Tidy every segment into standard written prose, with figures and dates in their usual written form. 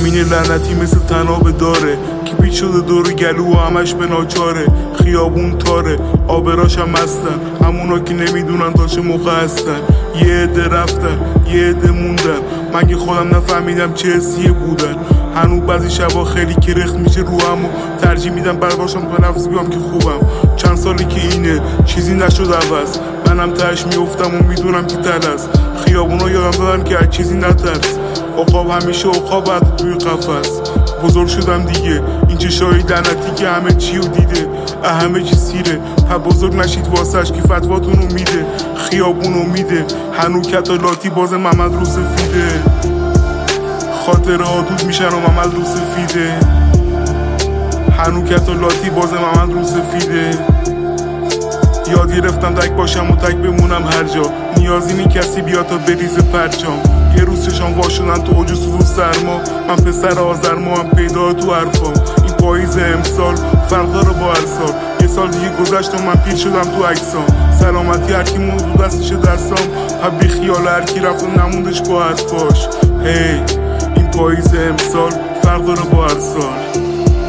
زمین لعنتی مثل تناب داره که پیچ شده دور گلو و همش به ناچاره. خیابون تاره آبراش هم هستن، همونا که نمیدونن تا چه موقع هستن. یه عده رفتن یه عده موندن، من که خودم نفهمیدم چه حسیه بودن. هنوز بعضی شبا خیلی کرخت میشه رو هم و ترجیح میدم برداشتم به نفس بیام که خوبم. چند سالی که اینه چیزی نشد عوض، منم تهش میافتم و میدونم که تل است. خیابونا یادم دادن که از چیزی نترس، عقاب همیشه عقاب بعد توی قفس. بزرگ شدم دیگه این چشای لعنتی که همه چیو دیده، همه چی سیره. بزرگ نشید واسش که فتواتونو میده، خیابونو میده. هنو کتالاتی باز محمد رو سفیده، خاطر آدود میشن و محمد رو سفیده. هنو کتالاتی باز محمد رو سفیده. یاد گرفتم تک باشم و تک بمونم هر جا، نیازی نی کسی بیا تا بریز پرچام. یه روز چشام وا شدن تو اوج سوز و سرما، من پسر آذرما هم پیدا تو حرفام. این پاییز امسال فرق داره با هر سال، یه سال دیگه گذشت و من پیر شدم تو اجسام. سلامتی هرکی موضوع دستشه دستام، بی خیال هرکی رفت و نموندش با حرفاش. هی این پاییز امسال فرق داره با هر سال.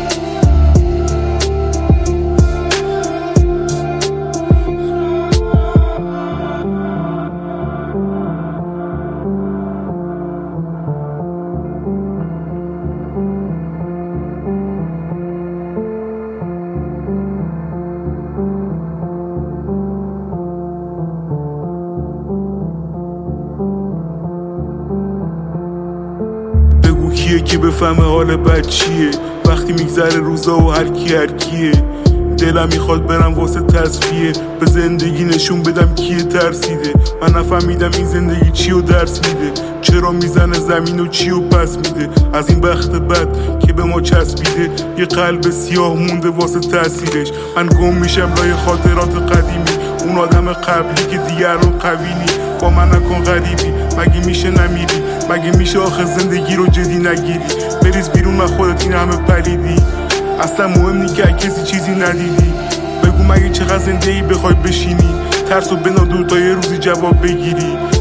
کیه که بفهمه حال بد چیه وقتی میگذره روزا و هر کیه. دلم میخواد برم واسه تصفیه، به زندگی نشون بدم کیه ترسیده. من نفهمیدم این زندگی چی و درس میده، چرا میزنه زمین و چی و پس میده. از این بخت بد که به ما چسبیده، یه قلب سیاه مونده واسه تاثیرش. من گم میشم لای خاطرات قدیمی، اون آدم قبلی که دیگه الان قوی نی. با من نکن غریبی، مگه میشه نمیری؟ مگه میشه آخه زندگی رو جدی نگیری؟ بریز بیرون من خودت این همه پلیدی، اصلا مهم نی که کسی چیزی ندیدی. بگو مگه چقدر زندگی بخوای بشینی، ترس و بنا دور تا یه روزی جواب بگیری.